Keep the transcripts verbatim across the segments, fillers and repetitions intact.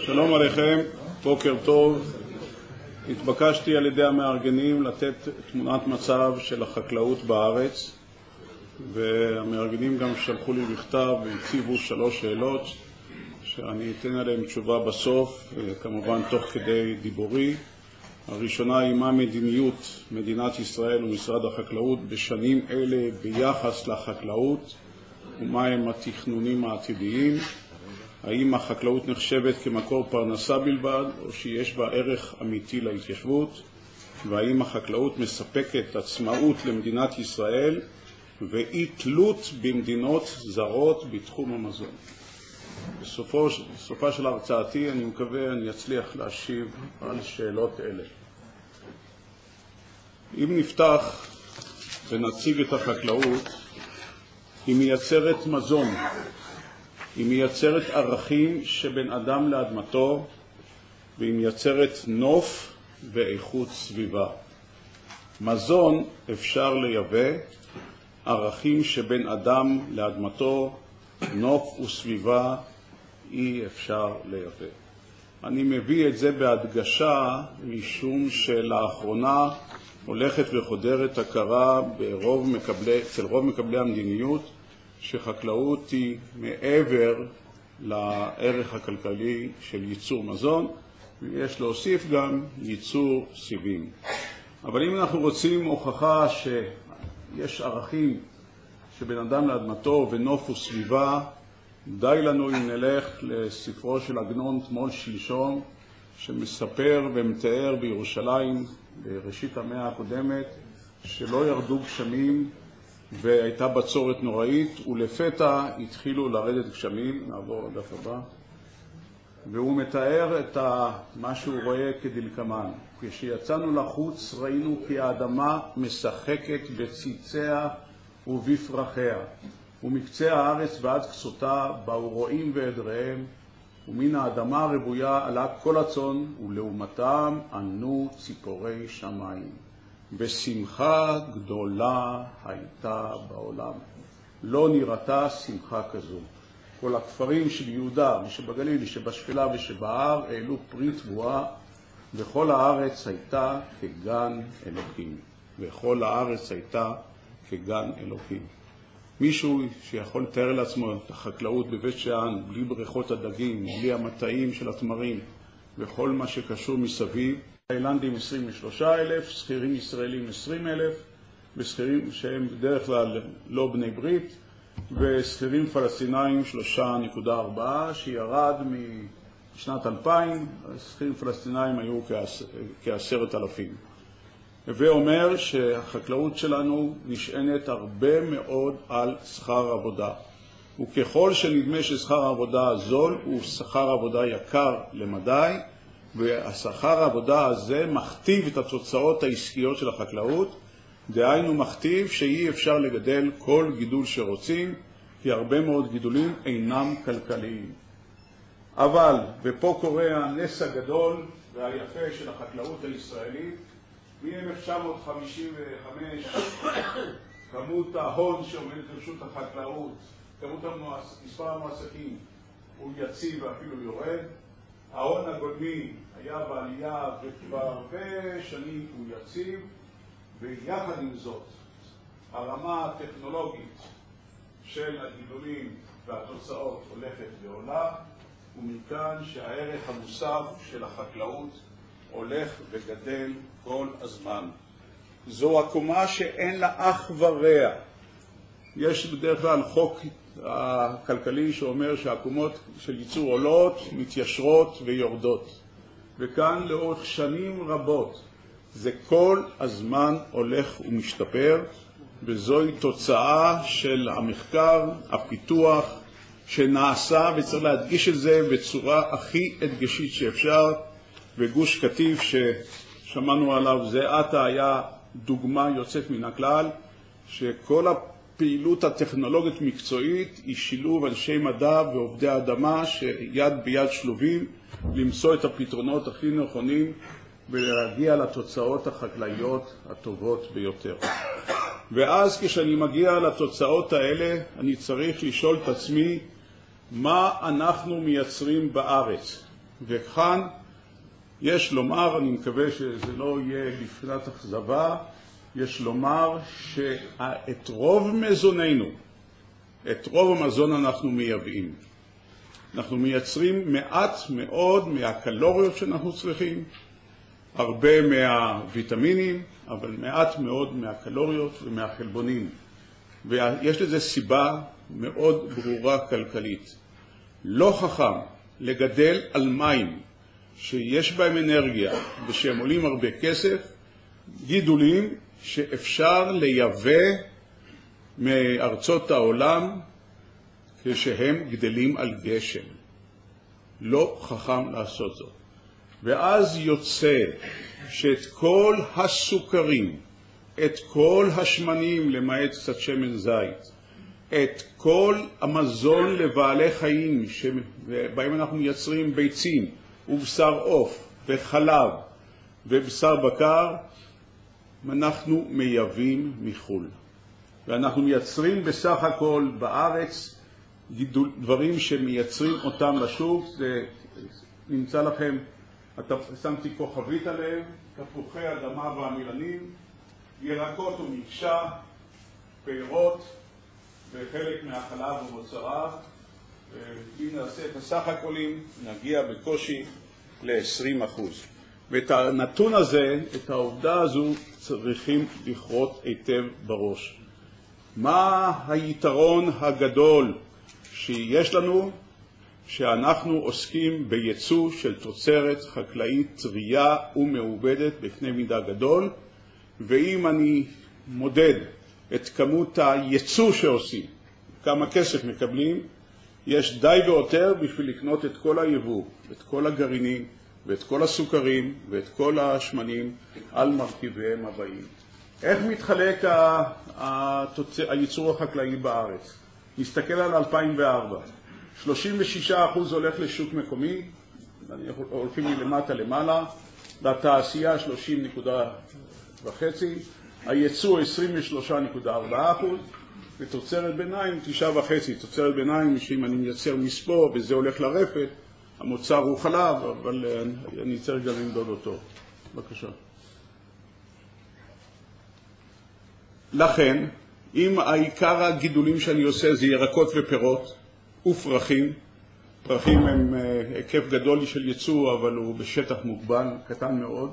שלום עליכם, בוקר טוב. התבקשתי על ידי המארגנים לתת תמונת מצב של החקלאות בארץ, והמארגנים גם שלחו לי מכתב והציבו שלוש שאלות שאני אתן עליהן תשובה בסוף, כמובן תוך כדי דיבורי. הראשונה היא מה מדיניות מדינת ישראל ומשרד החקלאות בשנים אלה ביחס לחקלאות, ומהם התכנונים העתידיים. האם החקלאות נחשבת כמקור פרנסה בלבד, או שיש בה ערך אמיתי להתיישבות, והאם החקלאות מספקת עצמאות למדינת ישראל ואי תלות במדינות זרות בתחום המזון. בסופו, בסופה של הרצאתי אני מקווה אני אצליח להשיב על שאלות אלה. אם נפתח ונציג את החקלאות, היא מייצרת מזון, היא מייצרת ערכים שבין אדם לאדמתו, והיא מייצרת נוף ואיכות סביבה. מזון אפשר לייבא, ערכים שבין אדם לאדמתו, נוף וסביבה אי אפשר לייבא. אני מביא את זה בהדגשה משום שלאחרונה הולכת וחודרת הכרה ברוב מקבלי, אצל רוב מקבלי המדיניות שחקלאות היא מעבר לערך הכלכלי של ייצור מזון, ויש להוסיף גם ייצור סיבים. אבל אם אנחנו רוצים הוכחה שיש ערכים שבין אדם לאדמתו ונוף וסביבה, די לנו אם נלך לספרו של עגנון תמול שלשום, שמספר ומתאר בירושלים בראשית המאה הקודמת שלא ירדו גשמים והייתה בצורת נוראית, ולפתע התחילו לרדת גשמים. נעבור לדף הבא. והוא מתאר את מה שהוא רואה כדלקמן. כשיצאנו לחוץ ראינו כי האדמה משחקת בציציה ובפרחיה, ומקצה הארץ ועד קצותה באו רועים ועדריהם, ומן האדמה הרבויה עלה כל הצאן, ולעומתם ענו ציפורי שמיים. ושמחה גדולה הייתה בעולם. לא נראתה שמחה כזו. כל הכפרים שביהודה ושבגליל ושבשפלה ושבהר העלו פרי תבואה, וכל הארץ הייתה כגן אלוקים. וכל הארץ הייתה כגן אלוקים. מישהו שיכול לתאר לעצמו את החקלאות בבית שאן, בלי בריכות הדגים, בלי המטעים של התמרים, וכל מה שקשור מסביב, תאילנדים עשרים ושלושה אלף, שכירים ישראלים עשרים אלף, ושכירים שהם בדרך כלל לא בני ברית, ושכירים פלסטינאים שלוש נקודה ארבע, שירד משנת אלפיים, שכירים פלסטינאים היו כעשרת אלפים. ואומר שהחקלאות שלנו נשענת הרבה מאוד על שכר עבודה. וככל שנדמה ששכר העבודה זול, הוא שכר עבודה יקר למדי, והשכר העבודה הזה מכתיב את התוצאות העסקיות של החקלאות, דהיינו מכתיב שאי אפשר לגדל כל גידול שרוצים, כי הרבה מאוד גידולים אינם כלכליים. אבל, ופה קורה הנס הגדול והיפה של החקלאות הישראלית, מ-אלף תשע מאות חמישים וחמש כמות ההון שעומדת לרשות החקלאות, כמות המועס, מספר המועסקים הוא יציב ואפילו יורד. ההון הגולמי היה בעלייה וכבר הרבה שנים הוא יציב, ויחד עם זאת הרמה הטכנולוגית של הגידולים והתוצאות הולכת ועולה, ומכאן שהערך המוסף של החקלאות הולך וגדל כל הזמן. זו עקומה שאין לה אח ורע. יש בדרך כלל חוק הכלכלי שאומר שהעקומות של ייצור עולות, מתיישרות ויורדות. וכאן לאורך שנים רבות זה כל הזמן הולך ומשתפר, וזוהי תוצאה של המחקר, הפיתוח שנעשה, וצריך להדגיש את זה בצורה הכי הדגשית שאפשר. וגוש קטיף ששמענו עליו זה עתה היה דוגמה יוצאת מן הכלל, שכל הפעילות הטכנולוגית מקצועית היא שילוב אנשי מדע ועובדי אדמה שיד ביד שלובים למצוא את הפתרונות הכי נכונים ולהגיע לתוצאות החקלאיות הטובות ביותר. ואז כשאני מגיע לתוצאות האלה אני צריך לשאול את עצמי מה אנחנו מייצרים בארץ. וכאן יש לומר, אני מקווה שזה לא יהיה בבחינת אכזבה, יש לומר שאת רוב מזוננו, את רוב המזון אנחנו מייבאים. אנחנו מייצרים מעט מאוד מהקלוריות שאנחנו צריכים, הרבה מהוויטמינים, אבל מעט מאוד מהקלוריות ומהחלבונים. ויש לזה סיבה מאוד ברורה כלכלית. לא חכם לגדל על מים שיש בהם אנרגיה ושהם עולים הרבה כסף, גידולים שאפשר לייבא מארצות העולם כשהם גדלים על גשם. לא חכם לעשות זאת. ואז יוצא שאת כל הסוכרים, את כל השמנים למעט קצת שמן זית, את כל המזון לבעלי חיים שבהם אנחנו מייצרים ביצים ובשר עוף וחלב ובשר בקר, אנחנו מייבאים מחול. ואנחנו מייצרים בסך הכל בארץ גידול, דברים שמייצרים אותם לשוק. זה נמצא לכם, שמתי כוכבית עליהם, תפוחי אדמה והמילנים, ירקות ומקשה, פירות וחלק מהחלב ומוצריו. אם נעשה את הסך הכולים נגיע בקושי ל-עשרים אחוז. ואת הנתון הזה, את העובדה הזו, צריכים לכרות היטב בראש. מה היתרון הגדול שיש לנו? שאנחנו עוסקים בייצוא של תוצרת חקלאית טרייה ומעובדת בקנה מידה גדול, ואם אני מודד את כמות הייצוא שעושים, כמה כסף מקבלים, יש די ויותר בשביל לקנות את כל היבוא, את כל הגרעינים ואת כל הסוכרים ואת כל השמנים על מרכיביהם הבאים. איך מתחלק הייצור החקלאי בארץ? נסתכל על אלפיים וארבע. שלושים ושישה אחוז הולך לשוק מקומי, הולכים מלמטה למעלה, לתעשייה שלושים נקודה וחצי, הייצוא עשרים ושלוש נקודה ארבע אחוז, ותוצרת ביניים תשע וחצי. תוצרת ביניים שאם אני מייצר מספוא וזה הולך לרפת, המוצר הוא חלב, אבל אני צריך גם למדוד אותו. בבקשה. לכן, אם העיקר הגידולים שאני עושה זה ירקות ופירות ופרחים, פרחים הם היקף גדול של ייצוא, אבל הוא בשטח מוגבל, קטן מאוד,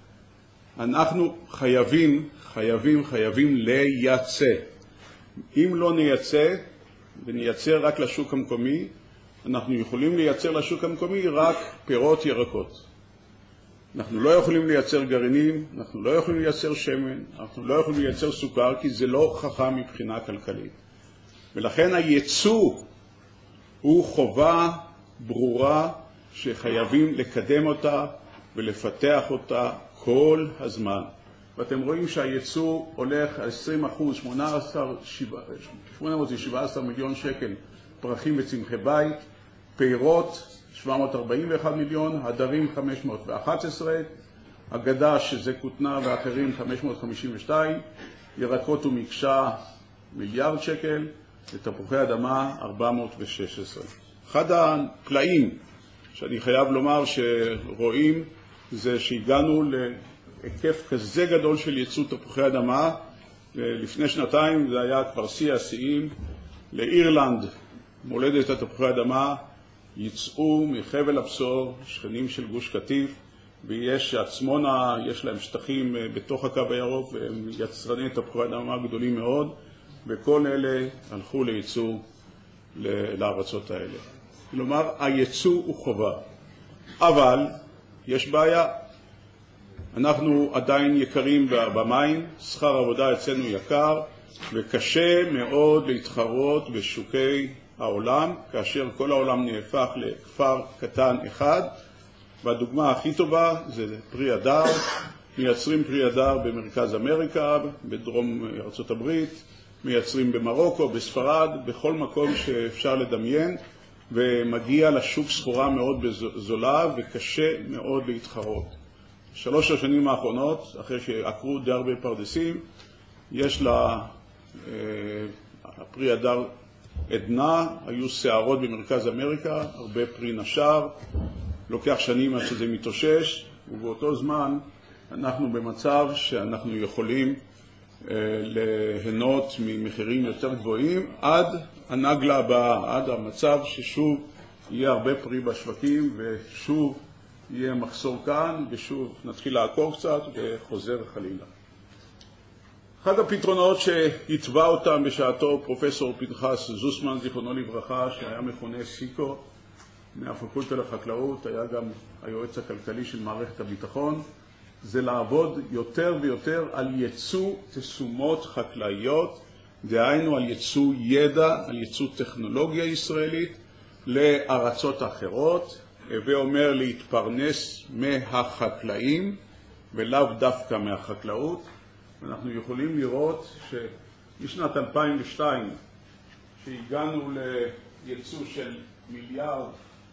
אנחנו חייבים, חייבים, חייבים לייצא. אם לא נייצא ונייצר רק לשוק המקומי, אנחנו יכולים לייצר לשוק המקומי רק פירות ירקות. אנחנו לא יכולים לייצר גרעינים, אנחנו לא יכולים לייצר שמן, אנחנו לא יכולים לייצר סוכר, כי זה לא חכם מבחינה כלכלית. ולכן הייצוא הוא חובה ברורה שחייבים לקדם אותה ולפתח אותה כל הזמן. ואתם רואים שהייצוא הולך על עשרים אחוז, שמונה מאות שבע עשרה מיליון שקל פרחים וצמחי בית, פירות שבע מאות ארבעים ואחד מיליון, הדרים חמש מאות ואחת עשרה, אגדה שזה כותנה ואחרים חמש מאות חמישים ושתיים, ירקות ומקשה מיליארד שקל, ותפוחי אדמה ארבע מאות ושש עשרה. אחד הפלאים שאני חייב לומר שרואים זה שהגענו להיקף כזה גדול של ייצוא תפוחי אדמה. לפני שנתיים זה היה כבר שיא השיאים. לאירלנד, מולדת התפוחי אדמה, יצאו מחבל הבשור, שכנים של גוש קטיף, ויש עצמונה, יש להם שטחים בתוך הקו הירוק, והם יצרני תפוחי אדמה גדולים מאוד, וכל אלה הלכו לייצוא לארצות האלה. כלומר, הייצוא הוא חובה. אבל יש בעיה. אנחנו עדיין יקרים במים, שכר עבודה אצלנו יקר, וקשה מאוד להתחרות בשוקי העולם, כאשר כל העולם נהפך לכפר קטן אחד. והדוגמה הכי טובה זה פרי הדר. מייצרים פרי הדר במרכז אמריקה, בדרום ארצות הברית, מייצרים במרוקו, בספרד, בכל מקום שאפשר לדמיין, ומגיע לשוק סחורה מאוד זולה וקשה מאוד להתחרות. שלוש השנים האחרונות, אחרי שעקרו די הרבה פרדסים, יש לה פרי הדר עדנה, היו שערות במרכז אמריקה, הרבה פרי נשר, לוקח שנים עד שזה מתאושש, ובאותו זמן אנחנו במצב שאנחנו יכולים אה, ליהנות ממחירים יותר גבוהים עד הנגלה הבאה, עד המצב ששוב יהיה הרבה פרי בשווקים ושוב יהיה מחסור כאן ושוב נתחיל לעקור קצת וחוזר חלילה. אחד הפתרונות שהתווה אותם בשעתו פרופסור פנחס זוסמן, זיכרונו לברכה, שהיה מכונה סיקו מהפקולטה לחקלאות, היה גם היועץ הכלכלי של מערכת הביטחון, זה לעבוד יותר ויותר על ייצוא תשומות חקלאיות, דהיינו על ייצוא ידע, על ייצוא טכנולוגיה ישראלית לארצות אחרות, ואומר להתפרנס מהחקלאים ולאו דווקא מהחקלאות. אנחנו יכולים לראות שמשנת אלפיים ושתיים שהגענו לייצוא של מיליארד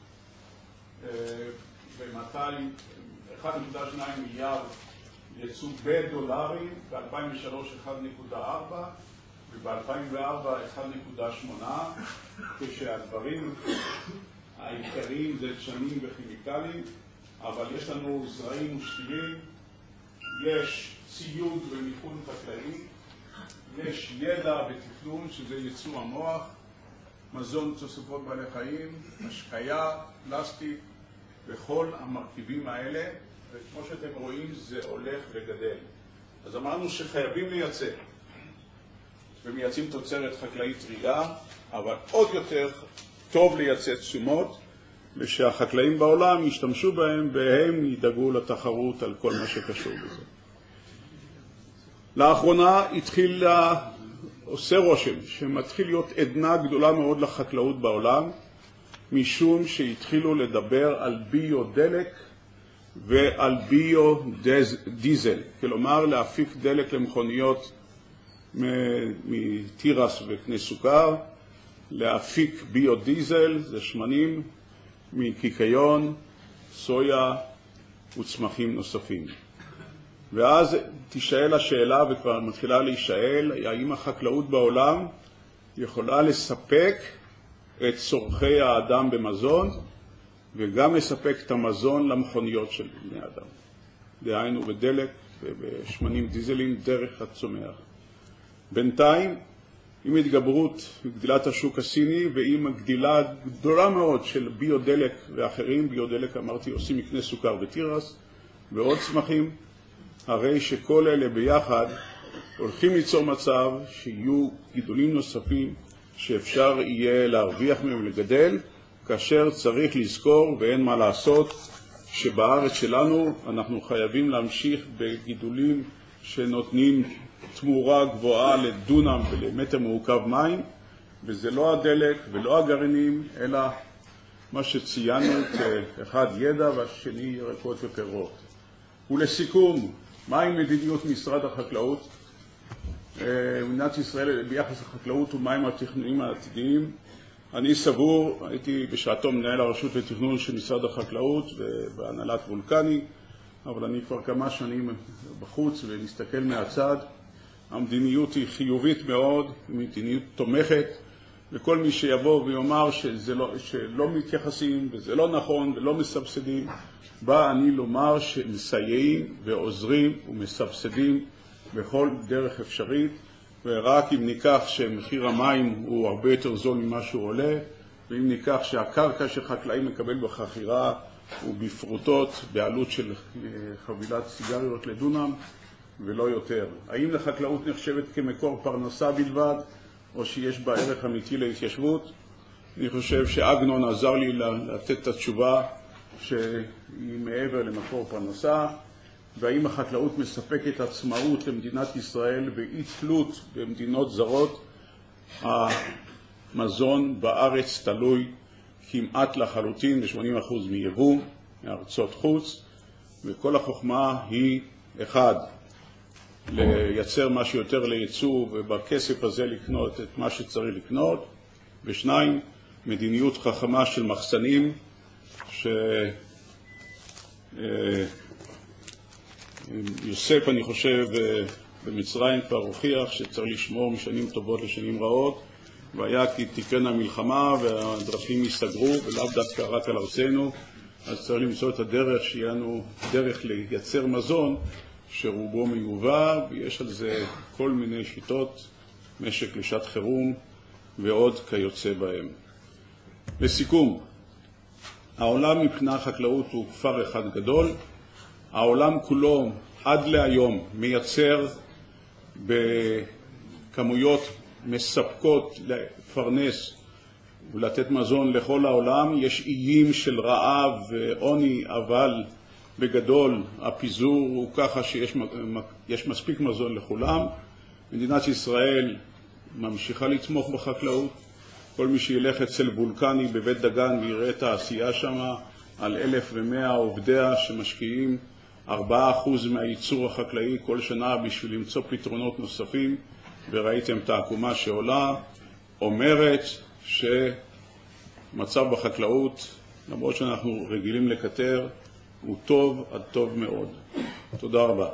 ו-מאתיים, אחד נקודה שתיים מיליארד ייצוא בדולרים, ב-אלפיים ושלוש אחד נקודה ארבע וב-אלפיים וארבע אחד נקודה שמונה, כשהדברים העיקריים זה דשנים וכימיקלים, אבל יש לנו זרעים ושתילים, יש ציוד ומיכון חקלאי, יש ידע בתכנון שזה ייצוא המוח, מזון תוספות בעלי חיים, השקיה, פלסטיק וכל המרכיבים האלה, וכמו שאתם רואים זה הולך וגדל. אז אמרנו שחייבים לייצא, ומייצאים תוצרת חקלאית טרייה, אבל עוד יותר טוב לייצא תשומות, ושהחקלאים בעולם ישתמשו בהם והם ידאגו לתחרות על כל מה שקשור בזה. לאחרונה התחיל, עושה רושם, שמתחיל להיות עדנה גדולה מאוד לחקלאות בעולם, משום שהתחילו לדבר על ביו-דלק ועל ביו-דיזל, כלומר להפיק דלק למכוניות מתירס וקנה סוכר, להפיק ביו-דיזל, זה שמנים, מקיקיון, סויה וצמחים נוספים. ואז תשאל השאלה, וכבר מתחילה להישאל, האם החקלאות בעולם יכולה לספק את צורכי האדם במזון, וגם לספק את המזון למכוניות של בני אדם. דהיינו בדלק ובשמנים דיזלים דרך הצומח. בינתיים, עם התגברות גדילת השוק הסיני ועם הגדילה גדולה מאוד של ביודלק ואחרים, ביודלק אמרתי עושים מקנה סוכר ותירס ועוד צמחים, הרי שכל אלה ביחד הולכים ליצור מצב שיהיו גידולים נוספים שאפשר יהיה להרוויח מהם לגדל, כאשר צריך לזכור ואין מה לעשות שבארץ שלנו אנחנו חייבים להמשיך בגידולים שנותנים תמורה גבוהה לדונם ולמטר מעוקב מים, וזה לא הדלק ולא הגרעינים, אלא מה שציינו כאחד ידע והשני ירקות ופירות. ולסיכום, מהי מדיניות משרד החקלאות? מדינת ישראל ביחס לחקלאות ומהם התכנונים העתידיים? אני סבור, הייתי בשעתו מנהל הרשות לתכנון של משרד החקלאות ובהנהלת וולקני, אבל אני כבר כמה שנים בחוץ ומסתכל מהצד. המדיניות היא חיובית מאוד, מדיניות תומכת, וכל מי שיבוא ויאמר שזה לא, שלא מתייחסים וזה לא נכון ולא מסבסדים, בא אני לומר שמסייעים ועוזרים ומסבסדים בכל דרך אפשרית, ורק אם ניקח שמחיר המים הוא הרבה יותר זול ממה שהוא עולה, ואם ניקח שהקרקע שחקלאים מקבל בחכירה הוא בפרוטות בעלות של חבילת סיגריות לדונם ולא יותר. האם לחקלאות נחשבת כמקור פרנסה בלבד, או שיש בה ערך אמיתי להתיישבות? אני חושב שאגנון עזר לי לתת את התשובה שהיא מעבר למקור פרנסה. והאם החקלאות מספקת עצמאות למדינת ישראל ואי תלות במדינות זרות? המזון בארץ תלוי כמעט לחלוטין ב-שמונים אחוז מיבוא מארצות חוץ, וכל החוכמה היא אחד, לייצר מה שיותר לייצוא ובכסף הזה לקנות את מה שצריך לקנות, ושניים, מדיניות חכמה של מחסנים ש... יוסף, אני חושב, במצרים כבר הוכיח שצריך לשמור משנים טובות לשנים רעות, והיה כי תיקן המלחמה והדרכים ייסגרו, ולאו דווקא רק על ארצנו, אז צריך למצוא את הדרך שיהיה לנו דרך לייצר מזון שרובו מיובא, ויש על זה כל מיני שיטות, משק לשעת חירום ועוד כיוצא בהם. לסיכום, העולם מבחינה חקלאות הוא כפר אחד גדול. העולם כולו עד להיום מייצר בכמויות מספקות לפרנס ולתת מזון לכל העולם. יש איים של רעב ועוני, אבל בגדול הפיזור הוא ככה שיש יש מספיק מזון לכולם. מדינת ישראל ממשיכה לתמוך בחקלאות. כל מי שילך אצל וולקני בבית דגן ויראה את העשייה שם על אלף ומאה עובדיה שמשקיעים ארבעה אחוז מהייצור החקלאי כל שנה בשביל למצוא פתרונות נוספים, וראיתם את העקומה שעולה, אומרת שמצב בחקלאות, למרות שאנחנו רגילים לקטר, הוא טוב עד טוב מאוד. תודה רבה.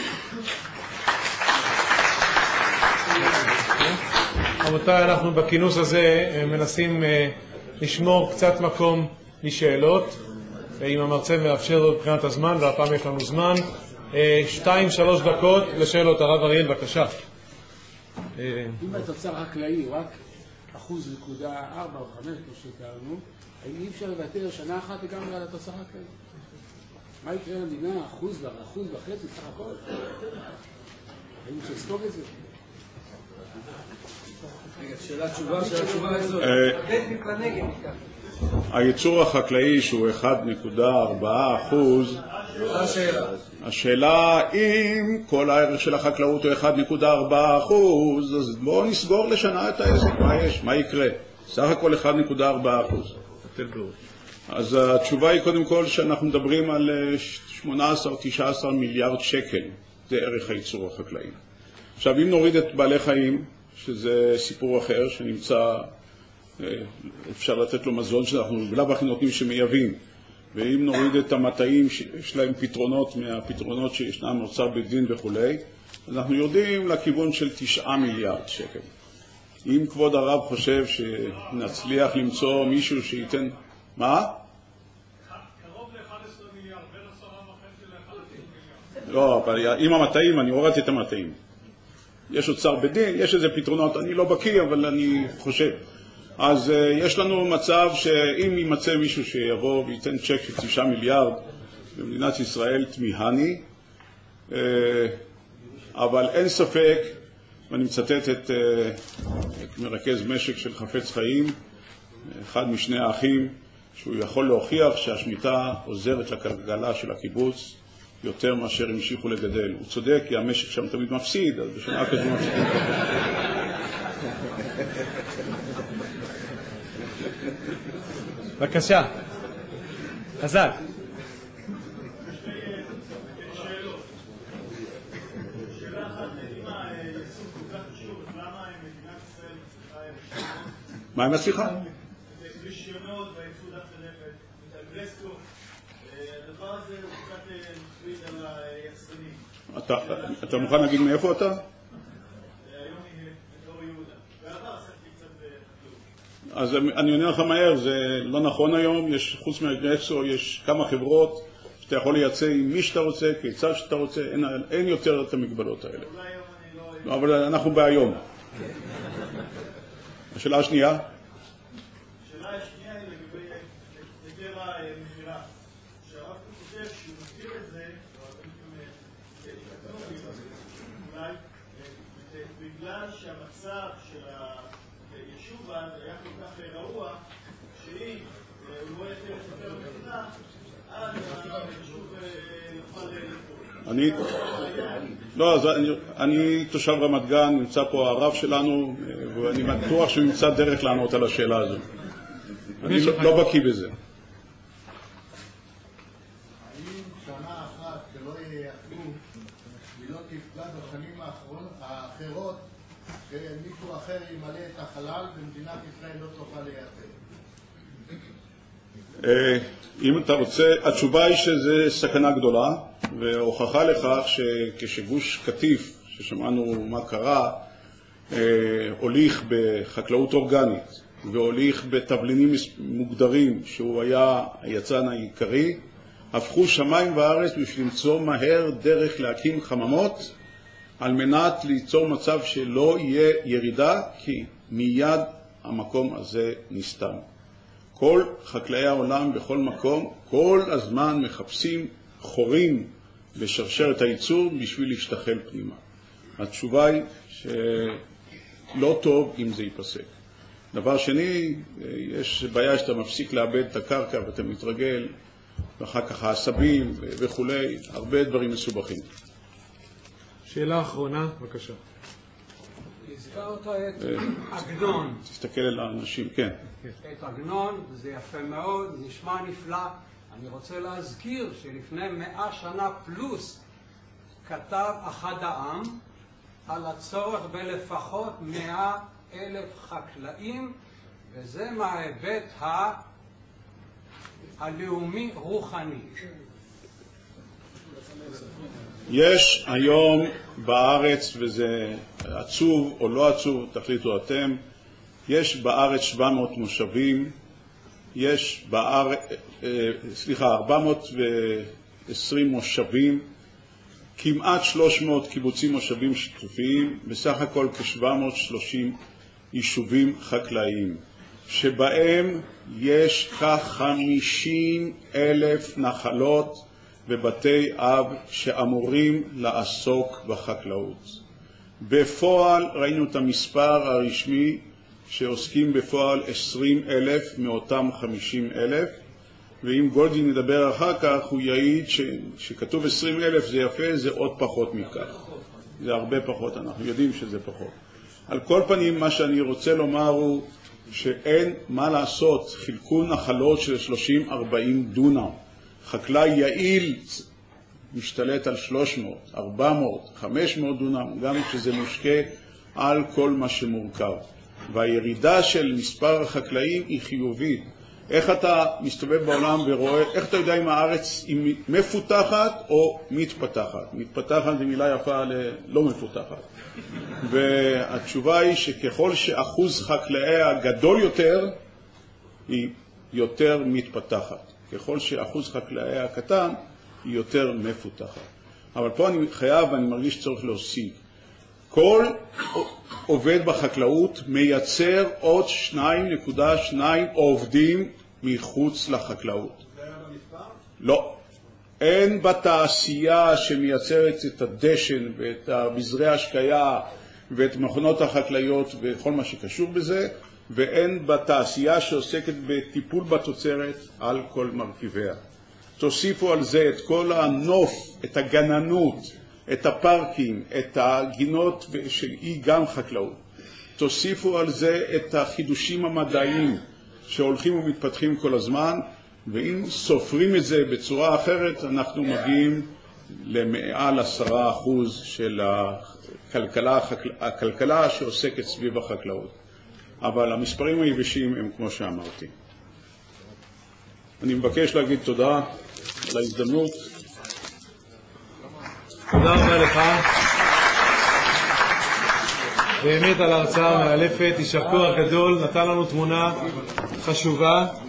רבותיי, אנחנו בכינוס הזה מנסים לשמור קצת מקום לשאלות, אם המרצה מאפשר זאת מבחינת הזמן, והפעם יש לנו זמן. שתיים, שלוש דקות לשאלות. הרב אריאל, בבקשה. אם התוצר החקלאי הוא רק אחוז נקודה ארבע או חמש, כמו שתיארנו, אי אפשר לוותר שנה אחת לגמרי על התוצר החקלאי. מה יקרה למדינה? אחוז ואחוז וחצי סך הכל? האם שספוג את זה? שאלה תשובה, שאלה תשובה איזו. הייצור החקלאי שהוא אחד נקודה ארבע אחוז, השאלה אם כל הערך של החקלאות הוא אחד נקודה ארבע אחוז, אז בואו נסגור לשנה את העסק, מה יש, מה יקרה? סך הכל אחד נקודה ארבע אחוז. אז התשובה היא קודם כל שאנחנו מדברים על שמונה עשרה תשע עשרה מיליארד שקל, זה ערך הייצור החקלאי. עכשיו אם נוריד את בעלי חיים, שזה סיפור אחר שנמצא, אפשר לתת לו מזון שאנחנו בלב הכי נותנים שמייבים, ואם נוריד את המטעים שיש להם פתרונות מהפתרונות שישנם נוצר בדין וכו', אנחנו יודעים לכיוון של תשעה מיליארד שקל. אם כבוד הרב חושב שנצליח למצוא מישהו שייתן, מה? קרוב ל-אחד עשר מיליארד, בין עשרה וחצי ל-אחד עשר מיליארד. לא, אבל עם המטעים, אני הורדתי את המטעים. יש אוצר בדין, יש איזה פתרונות, אני לא בקיא, אבל אני חושב. אז uh, יש לנו מצב שאם יימצא מישהו שיבוא וייתן צ'ק של תשעה מיליארד, במדינת ישראל תמיהני, uh, אבל אין ספק, ואני מצטט את, uh, את מרכז משק של חפץ חיים, אחד משני האחים, שהוא יכול להוכיח שהשמיטה עוזרת לכלכלה של הקיבוץ, יותר מאשר המשיכו לגדל. הוא צודק, כי המשק שם תמיד מפסיד, אז בשנה כזו מפסידים. בבקשה. חזק. מה עם השיחה? רישיונות והייצוא דף-לנפת, מתאגרסטו, הדבר הזה הוא קצת מכביד על היצרנים. אתה מוכן להגיד מאיפה אתה? היום היא אור יהודה. בעבר עסקתי קצת בחקלאות. אז אני עונה לך מהר, זה לא נכון היום, יש חוץ מהאגרסטו, יש כמה חברות שאתה יכול לייצא עם מי שאתה רוצה, כיצד שאתה רוצה, אין, אין יותר את המגבלות האלה. אולי היום אני לא... אבל אנחנו בהיום. השאלה השנייה? השאלה השנייה היא לגבי היתר המכירה. שהרב חושב שהוא מכיר את זה, אולי בגלל שהמצב של היישוב אז היה כל כך רעוע, שאם הוא לא יתר את היתר המכירה, אז היישוב יוכל לפעול. אני... לא, אז אני, אני תושב רמת גן, נמצא פה הרב שלנו, ואני בטוח שהוא ימצא דרך לענות על השאלה הזו. אני לא, לא בקיא בזה. האם שנה אחת שלא ייחלו, היא לא תפגע בשנים האחרות, ומישהו אחר ימלא את החלל, ומדינת ישראל לא תוכל לייצר? אם אתה רוצה, התשובה היא שזה סכנה גדולה, והוכחה לכך שכשגוש קטיף, ששמענו מה קרה, הוליך בחקלאות אורגנית, והוליך בתבלינים מוגדרים שהוא היה היצרן העיקרי, הפכו שמיים וארץ בשביל למצוא מהר דרך להקים חממות על מנת ליצור מצב שלא יהיה ירידה, כי מיד המקום הזה נסתם. כל חקלאי העולם בכל מקום כל הזמן מחפשים חורים בשרשרת הייצור בשביל להשתחל פנימה. התשובה היא שלא טוב אם זה ייפסק. דבר שני, יש בעיה שאתה מפסיק לאבד את הקרקע ואתה מתרגל, ואחר כך העשבים וכולי, הרבה דברים מסובכים. שאלה אחרונה, בבקשה. הזכרת את עגנון. תסתכל על האנשים, כן. את עגנון, זה יפה מאוד, נשמע נפלא. אני רוצה להזכיר שלפני מאה שנה פלוס כתב אחד העם על הצורך בלפחות מאה אלף חקלאים, וזה מההיבט ה... הלאומי רוחני. יש היום בארץ, וזה עצוב או לא עצוב, תחליטו אתם, יש בארץ שבע מאות מושבים, יש בארץ, סליחה, ארבע מאות ועשרים מושבים, כמעט שלוש מאות קיבוצים מושבים שיתופיים, בסך הכל כ-שבע מאות ושלושים יישובים חקלאיים, שבהם יש כ-חמישים אלף נחלות ובתי אב שאמורים לעסוק בחקלאות. בפועל ראינו את המספר הרשמי שעוסקים בפועל עשרים אלף מאותם חמישים אלף, ואם גולדין ידבר אחר כך הוא יעיד ש... שכתוב עשרים אלף זה יפה, זה עוד פחות מכך. זה הרבה פחות, אנחנו יודעים שזה פחות. על כל פנים מה שאני רוצה לומר הוא שאין מה לעשות, חילקו נחלות של שלושים ארבעים דונם. חקלאי יעיל משתלט על שלוש מאות, ארבע מאות, חמש מאות דונם, גם כשזה מושקע על כל מה שמורכב. והירידה של מספר החקלאים היא חיובית. איך אתה מסתובב בעולם ורואה, איך אתה יודע אם הארץ היא מפותחת או מתפתחת? מתפתחת היא מילה יפה ללא מפותחת. והתשובה היא שככל שאחוז חקלאיה גדול יותר, היא יותר מתפתחת. ככל שאחוז חקלאיה קטן, היא יותר מפותחת. אבל פה אני חייב ואני מרגיש צורך להוסיף. כל עובד בחקלאות מייצר עוד שתיים נקודה שתיים עובדים מחוץ לחקלאות. זה היה במספר? לא. אין בתעשייה שמייצרת את הדשן ואת בזרי ההשקיה ואת מכונות החקלאיות וכל מה שקשור בזה, ואין בתעשייה שעוסקת בטיפול בתוצרת על כל מרכיביה. תוסיפו על זה את כל הנוף, את הגננות, את הפארקים, את הגינות של אי גם חקלאות. תוסיפו על זה את החידושים המדעיים שהולכים ומתפתחים כל הזמן, ואם סופרים את זה בצורה אחרת, אנחנו מגיעים למעל עשרה אחוז של הכלכלה, הכלכלה שעוסקת סביב החקלאות. אבל המספרים היבשים הם כמו שאמרתי. אני מבקש להגיד תודה על ההזדמנות. תודה רבה לך. באמת על ההרצאה המאלפת, יישר כוח גדול, נתן לנו תמונה חשובה.